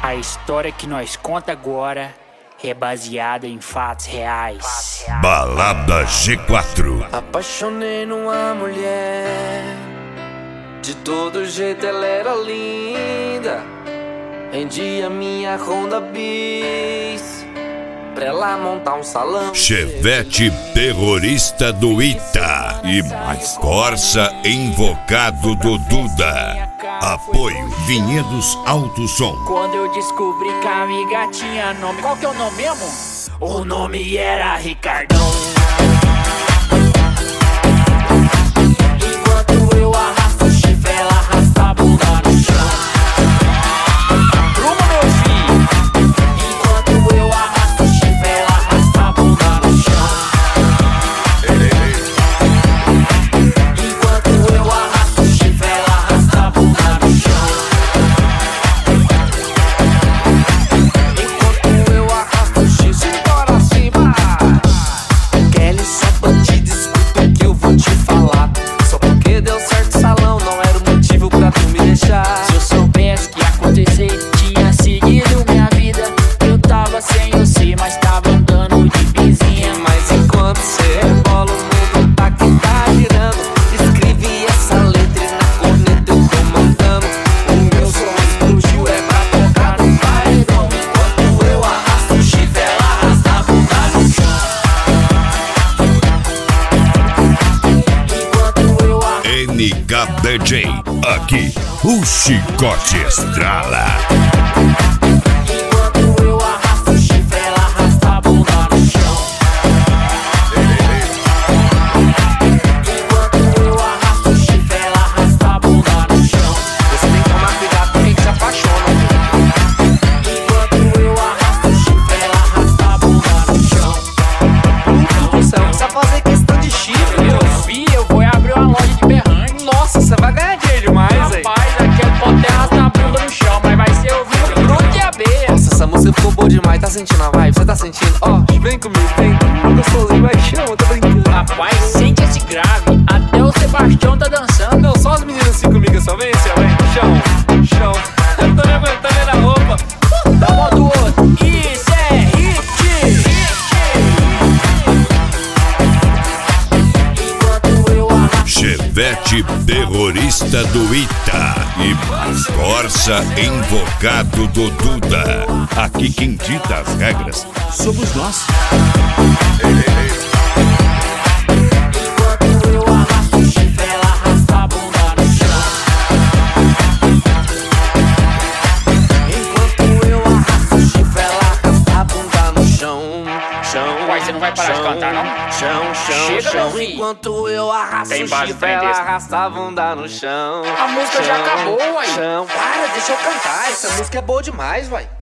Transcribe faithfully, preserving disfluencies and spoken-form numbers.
A história que nós conta agora é baseada em fatos reais. Balada G quatro. Apaixonei numa mulher, de todo jeito ela era linda. Vendi a minha Honda Bis pra ela montar um salão. Chevette terrorista do Ita e mais Corsa invocado do Duda. Apoio Vinhedos Alto Som. Quando eu descobri que a amiga tinha nome, qual que é o nome mesmo? O nome era Ricardão. Enquanto eu arrasto o chifre, ela arrasta a bunda no chão. Bruma, meu filho. Enquanto eu arrasto o chifre, ela arrasta a bunda no chão. Enquanto eu arrasto o chifre, ela arrasta a bunda no chão. Enquanto eu arrasto o chifre, bora se vai. Kelly, só bandido, escuta o que eu vou te falar. Só porque deu certo o salão não era o motivo pra tu me deixar. Se eu soubesse que ia acontecer, tinha seguido minha vida. Eu tava sem você, mas tava andando de vizinha. Mas enquanto cê rebola, o mundo tá que tá girando. Escrevi essa letra e na corneta eu tô mandando. O meu som explodiu, é pra tocar no paredão. Enquanto eu arrasto o chifre, ela arrasta a bunda no chão. Enquanto eu arrasto N K D J, aqui o chicote estrala. Enquanto eu arrasto o chifre, ela arrasta a bunda no chão. Enquanto eu arrasto o chifre, ela arrasta a bunda no chão. Você tem que tomar cuidado com quem que se apaixona. Enquanto eu arrasto o chifre, ela arrasta a bunda no chão. Você não precisa fazer questão de chifre, meu. Meu filho, eu vou abrir uma loja de berrante. Nossa, você vai ganhar dinheiro demais, aí. Rapaz, aqui eu posso até arrastar a bunda no chão, mas vai ser ouvido bruto e abelha. Nossa, essa música ficou boa demais. Tá sentindo a vibe? Você tá sentindo? Ó, vem comigo, vem. Gostosinho, vai, chama, tô brincando. Rapaz, sente esse grave, até o Sebastião tá dançando. Não, só as meninas assim comigo, só vem assim, ó, vem. Chão, chão. Eu tô me aguentando na roupa. Dá uma do outro. Isso é hit. Enquanto eu arrasto Chevette terrorista do Ita e mais Corsa invocado do Duda. Aqui quem dita as regras somos nós. Enquanto eu arrasto o chifre, ela arrasta a bunda no chão. Enquanto eu arrasto o chifre, ela arrasta a bunda no chão. Chão. Uai, você não vai parar de chão, cantar, não? Chão, chão, Chega, chão. meu filho. Enquanto eu arrasto Tem o base chifre, ela frente, arrasta a bunda no chão. A música já Chão, acabou, uai. Chão. Para, deixa eu cantar. Essa música é boa demais, vai.